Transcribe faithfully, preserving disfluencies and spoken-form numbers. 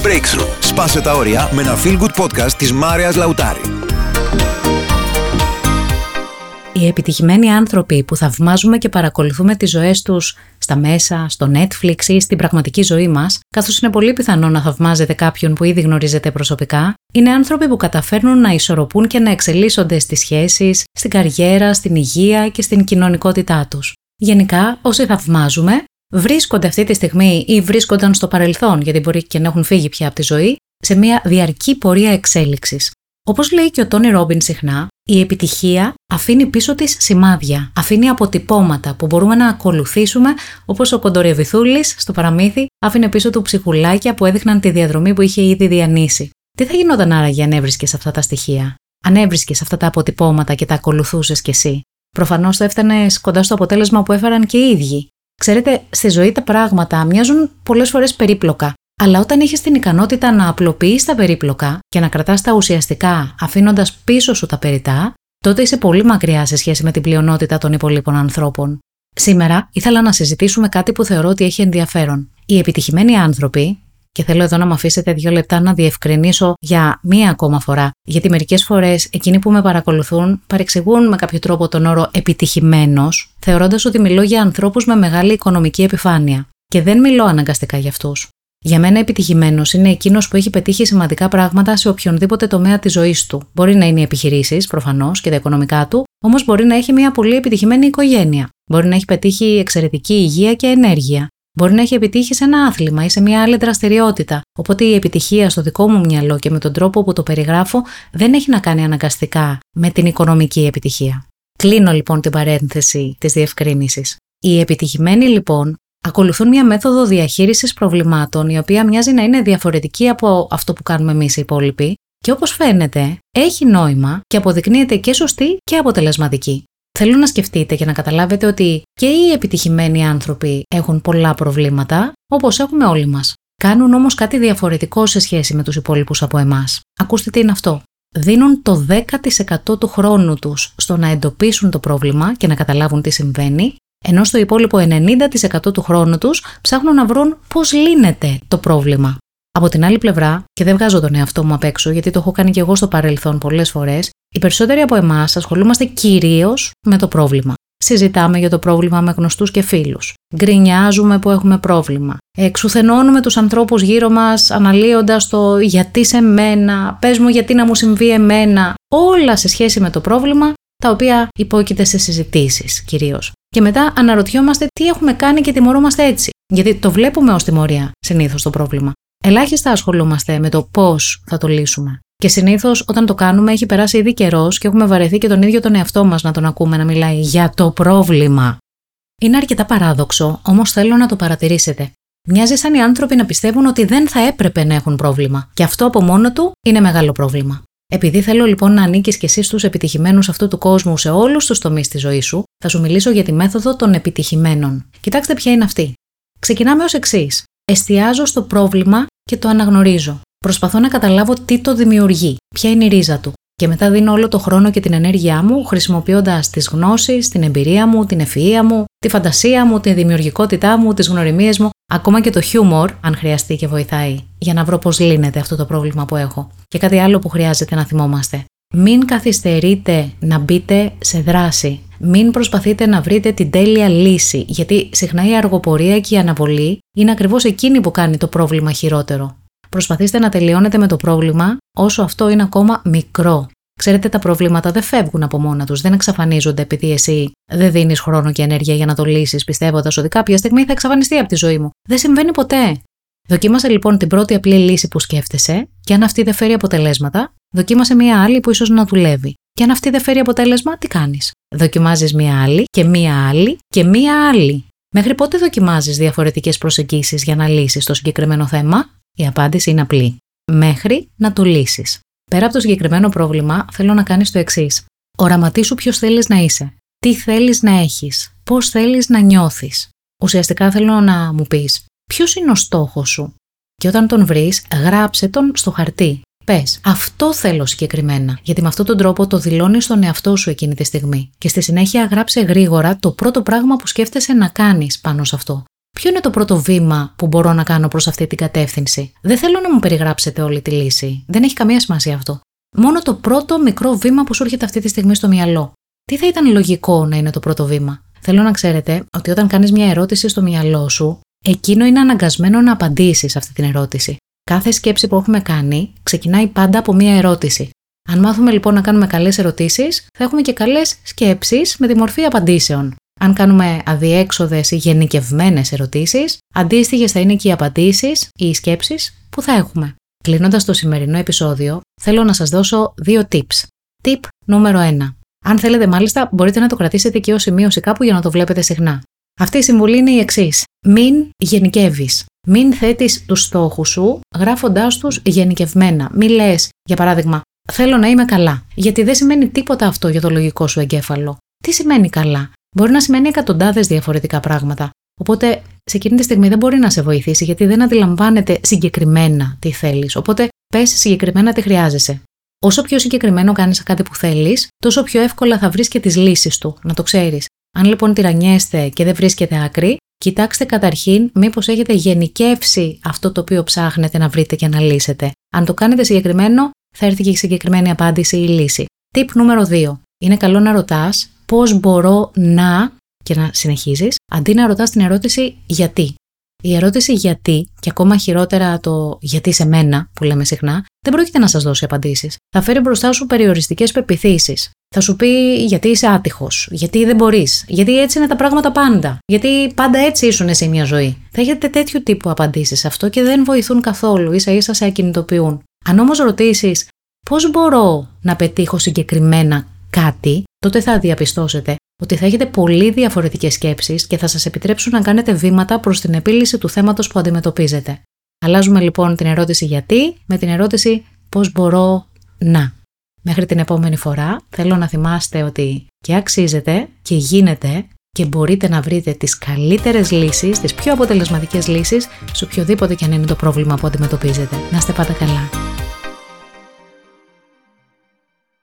Breakthrough. Σπάσε τα όρια με ένα feel good podcast της Μάρειας Λαουτάρη. Οι επιτυχημένοι άνθρωποι που θαυμάζουμε και παρακολουθούμε τις ζωές τους στα μέσα, στο Netflix ή στην πραγματική ζωή μας, καθώς είναι πολύ πιθανό να θαυμάζετε κάποιον που ήδη γνωρίζετε προσωπικά, είναι άνθρωποι που καταφέρνουν να ισορροπούν και να εξελίσσονται στις σχέσεις, στην καριέρα, στην υγεία και στην κοινωνικότητά τους. Γενικά, όσοι θαυμάζουμε, βρίσκονται αυτή τη στιγμή ή βρίσκονταν στο παρελθόν, γιατί μπορεί και να έχουν φύγει πια από τη ζωή, σε μια διαρκή πορεία εξέλιξης. Όπως λέει και ο Τόνι Ρόμπινς συχνά, η επιτυχία αφήνει πίσω της σημάδια, αφήνει αποτυπώματα που μπορούμε να ακολουθήσουμε, όπως ο Κοντορεβιθούλης στο παραμύθι άφηνε πίσω του ψυχουλάκια που έδειχναν τη διαδρομή που είχε ήδη διανύσει. Τι θα γινόταν άραγε αν έβρισκες αυτά τα στοιχεία, αν έβρισκες αυτά τα αποτυπώματα και τα ακολουθούσες κι εσύ? Προφανώς θα έφτανες κοντά στο αποτέλεσμα που έφεραν και οι ίδιοι. Ξέρετε, στη ζωή τα πράγματα μοιάζουν πολλές φορές περίπλοκα. Αλλά όταν έχεις την ικανότητα να απλοποιείς τα περίπλοκα και να κρατάς τα ουσιαστικά αφήνοντας πίσω σου τα περιτά, τότε είσαι πολύ μακριά σε σχέση με την πλειονότητα των υπολείπων ανθρώπων. Σήμερα ήθελα να συζητήσουμε κάτι που θεωρώ ότι έχει ενδιαφέρον. Οι επιτυχημένοι άνθρωποι, και θέλω εδώ να μου αφήσετε δύο λεπτά να διευκρινίσω για μία ακόμα φορά, γιατί μερικές φορές εκείνοι που με παρακολουθούν παρεξηγούν με κάποιο τρόπο τον όρο επιτυχημένος, θεωρώντας ότι μιλώ για ανθρώπους με μεγάλη οικονομική επιφάνεια. Και δεν μιλώ αναγκαστικά για αυτούς. Για μένα, επιτυχημένος είναι εκείνος που έχει πετύχει σημαντικά πράγματα σε οποιονδήποτε τομέα της ζωής του. Μπορεί να είναι οι επιχειρήσεις, προφανώς, και τα οικονομικά του, όμως μπορεί να έχει μια πολύ επιτυχημένη οικογένεια. Μπορεί να έχει πετύχει εξαιρετική υγεία και ενέργεια. Μπορεί να έχει επιτύχει σε ένα άθλημα ή σε μια άλλη δραστηριότητα. Οπότε η επιτυχία στο δικό μου μυαλό και με τον τρόπο που το περιγράφω δεν έχει να κάνει αναγκαστικά με την οικονομική επιτυχία. Κλείνω λοιπόν την παρένθεση της διευκρίνησης. Οι επιτυχημένοι λοιπόν ακολουθούν μια μέθοδο διαχείρισης προβλημάτων, η οποία μοιάζει να είναι διαφορετική από αυτό που κάνουμε εμείς οι υπόλοιποι, και όπως φαίνεται, έχει νόημα και αποδεικνύεται και σωστή και αποτελεσματική. Θέλω να σκεφτείτε και να καταλάβετε ότι και οι επιτυχημένοι άνθρωποι έχουν πολλά προβλήματα, όπως έχουμε όλοι μας. Κάνουν όμως κάτι διαφορετικό σε σχέση με τους υπόλοιπους από εμάς. Ακούστε τι είναι αυτό. Δίνουν το δέκα τοις εκατό του χρόνου τους στο να εντοπίσουν το πρόβλημα και να καταλάβουν τι συμβαίνει, ενώ στο υπόλοιπο ενενήντα τοις εκατό του χρόνου τους ψάχνουν να βρουν πώς λύνεται το πρόβλημα. Από την άλλη πλευρά, και δεν βγάζω τον εαυτό μου απ' έξω, γιατί το έχω κάνει και εγώ στο παρελθόν πολλές φορές, οι περισσότεροι από εμάς ασχολούμαστε κυρίως με το πρόβλημα. Συζητάμε για το πρόβλημα με γνωστούς και φίλους. Γκρινιάζουμε που έχουμε πρόβλημα. Εξουθενώνουμε τους ανθρώπους γύρω μας αναλύοντας το γιατί σε μένα, πες μου γιατί να μου συμβεί εμένα, όλα σε σχέση με το πρόβλημα, τα οποία υπόκειται σε συζητήσεις κυρίως. Και μετά αναρωτιόμαστε τι έχουμε κάνει και τιμωρούμαστε έτσι. Γιατί το βλέπουμε ως τιμωρία συνήθως το πρόβλημα. Ελάχιστα ασχολούμαστε με το πώς θα το λύσουμε. Και συνήθως όταν το κάνουμε έχει περάσει ήδη καιρός και έχουμε βαρεθεί και τον ίδιο τον εαυτό μας να τον ακούμε να μιλάει για το πρόβλημα. Είναι αρκετά παράδοξο, όμως θέλω να το παρατηρήσετε. Μοιάζει σαν οι άνθρωποι να πιστεύουν ότι δεν θα έπρεπε να έχουν πρόβλημα. Και αυτό από μόνο του είναι μεγάλο πρόβλημα. Επειδή θέλω λοιπόν να ανήκεις κι εσύ στους επιτυχημένους αυτού του κόσμου σε όλους τους τομείς της ζωής σου, θα σου μιλήσω για τη μέθοδο των επιτυχημένων. Κοιτάξτε ποια είναι αυτή. Ξεκινάμε ως εξής. Εστιάζω στο πρόβλημα και το αναγνωρίζω. Προσπαθώ να καταλάβω τι το δημιουργεί, ποια είναι η ρίζα του. Και μετά δίνω όλο το χρόνο και την ενέργειά μου, χρησιμοποιώντας τις γνώσεις, την εμπειρία μου, την ευφυΐα μου, τη φαντασία μου, τη δημιουργικότητά μου, τις γνωριμίες μου, ακόμα και το χιούμορ, αν χρειαστεί και βοηθάει, για να βρω πώς λύνεται αυτό το πρόβλημα που έχω. Και κάτι άλλο που χρειάζεται να θυμόμαστε. Μην καθυστερείτε να μπείτε σε δράση. Μην προσπαθείτε να βρείτε την τέλεια λύση, γιατί συχνά η αργοπορία και η αναβολή είναι ακριβώς εκείνη που κάνει το πρόβλημα χειρότερο. Προσπαθήστε να τελειώνετε με το πρόβλημα όσο αυτό είναι ακόμα μικρό. Ξέρετε, τα προβλήματα δεν φεύγουν από μόνα τους, δεν εξαφανίζονται επειδή εσύ δεν δίνεις χρόνο και ενέργεια για να το λύσεις, πιστεύοντας ότι κάποια στιγμή θα εξαφανιστεί από τη ζωή μου. Δεν συμβαίνει ποτέ. Δοκίμασε λοιπόν την πρώτη απλή λύση που σκέφτεσαι, και αν αυτή δεν φέρει αποτελέσματα, δοκίμασε μία άλλη που ίσως να δουλεύει. Και αν αυτή δεν φέρει αποτέλεσμα, τι κάνεις? Δοκιμάζεις μία άλλη και μία άλλη και μία άλλη. Μέχρι πότε δοκιμάζεις διαφορετικές προσεγγίσεις για να λύσεις το συγκεκριμένο θέμα? Η απάντηση είναι απλή. Μέχρι να το λύσεις. Πέρα από το συγκεκριμένο πρόβλημα, θέλω να κάνεις το εξής. Οραματίσου ποιος θέλεις να είσαι. Τι θέλεις να έχεις. Πώς θέλεις να νιώθεις. Ουσιαστικά θέλω να μου πεις ποιος είναι ο στόχος σου. Και όταν τον βρεις, γράψε τον στο χαρτί. Πες, αυτό θέλω συγκεκριμένα, γιατί με αυτόν τον τρόπο το δηλώνεις στον εαυτό σου εκείνη τη στιγμή. Και στη συνέχεια γράψε γρήγορα το πρώτο πράγμα που σκέφτεσαι να κάνεις πάνω σε αυτό. ποιο είναι το πρώτο βήμα που μπορώ να κάνω προς αυτή την κατεύθυνση. Δεν θέλω να μου περιγράψετε όλη τη λύση. Δεν έχει καμία σημασία αυτό. Μόνο το πρώτο μικρό βήμα που σου έρχεται αυτή τη στιγμή στο μυαλό. Τι θα ήταν λογικό να είναι το πρώτο βήμα? Θέλω να ξέρετε ότι όταν κάνεις μια ερώτηση στο μυαλό σου, εκείνο είναι αναγκασμένο να απαντήσει σε αυτή την ερώτηση. Κάθε σκέψη που έχουμε κάνει ξεκινάει πάντα από μια ερώτηση. Αν μάθουμε λοιπόν να κάνουμε καλές ερωτήσεις, θα έχουμε και καλές σκέψεις με τη μορφή απαντήσεων. Αν κάνουμε αδιέξοδες ή γενικευμένες ερωτήσεις, αντίστοιχες θα είναι και οι απαντήσεις ή οι σκέψεις που θα έχουμε. Κλείνοντας το σημερινό επεισόδιο, θέλω να σας δώσω δύο tips. Tip νούμερο ένα. Αν θέλετε μάλιστα, μπορείτε να το κρατήσετε και ως σημείωση κάπου για να το βλέπετε συχνά. Αυτή η συμβουλή είναι η εξής. Μην γενικεύεις. Μην θέτεις τους στόχους σου γράφοντάς τους γενικευμένα. Μην λες, για παράδειγμα, θέλω να είμαι καλά. Γιατί δεν σημαίνει τίποτα αυτό για το λογικό σου εγκέφαλο. Τι σημαίνει καλά? Μπορεί να σημαίνει εκατοντάδες διαφορετικά πράγματα. Οπότε σε εκείνη τη στιγμή δεν μπορεί να σε βοηθήσει γιατί δεν αντιλαμβάνεται συγκεκριμένα τι θέλεις. Οπότε πες συγκεκριμένα τι χρειάζεσαι. Όσο πιο συγκεκριμένο κάνεις κάτι που θέλεις, τόσο πιο εύκολα θα βρεις και τις λύσεις του, να το ξέρεις. Αν λοιπόν τυραννιέστε και δεν βρίσκετε άκρη, κοιτάξτε καταρχήν μήπως έχετε γενικεύσει αυτό το οποίο ψάχνετε να βρείτε και να λύσετε. Αν το κάνετε συγκεκριμένο, θα έρθει και η συγκεκριμένη απάντηση ή λύση. Tip νούμερο δύο. Είναι καλό να ρωτάς πώς μπορώ να και να συνεχίζεις, αντί να ρωτάς την ερώτηση γιατί. Η ερώτηση γιατί, και ακόμα χειρότερα το γιατί σε μένα που λέμε συχνά, δεν πρόκειται να σας δώσει απαντήσεις. Θα φέρει μπροστά σου περιοριστικές πεποιθήσεις. Θα σου πει γιατί είσαι άτυχος, γιατί δεν μπορείς, γιατί έτσι είναι τα πράγματα πάντα, γιατί πάντα έτσι ήσουν σε μια ζωή. Θα έχετε τέτοιου τύπου απαντήσεις σε αυτό και δεν βοηθούν καθόλου, ίσα ίσα σε ακινητοποιούν. Αν όμως ρωτήσεις πώς μπορώ να πετύχω συγκεκριμένα κάτι, τότε θα διαπιστώσετε ότι θα έχετε πολύ διαφορετικές σκέψεις και θα σας επιτρέψουν να κάνετε βήματα προς την επίλυση του θέματος που αντιμετωπίζετε. Αλλάζουμε λοιπόν την ερώτηση γιατί με την ερώτηση πώς μπορώ να. Μέχρι την επόμενη φορά θέλω να θυμάστε ότι και αξίζετε και γίνεται και μπορείτε να βρείτε τις καλύτερες λύσεις, τις πιο αποτελεσματικές λύσεις σε οποιοδήποτε και αν είναι το πρόβλημα που αντιμετωπίζετε. Να είστε πάντα καλά.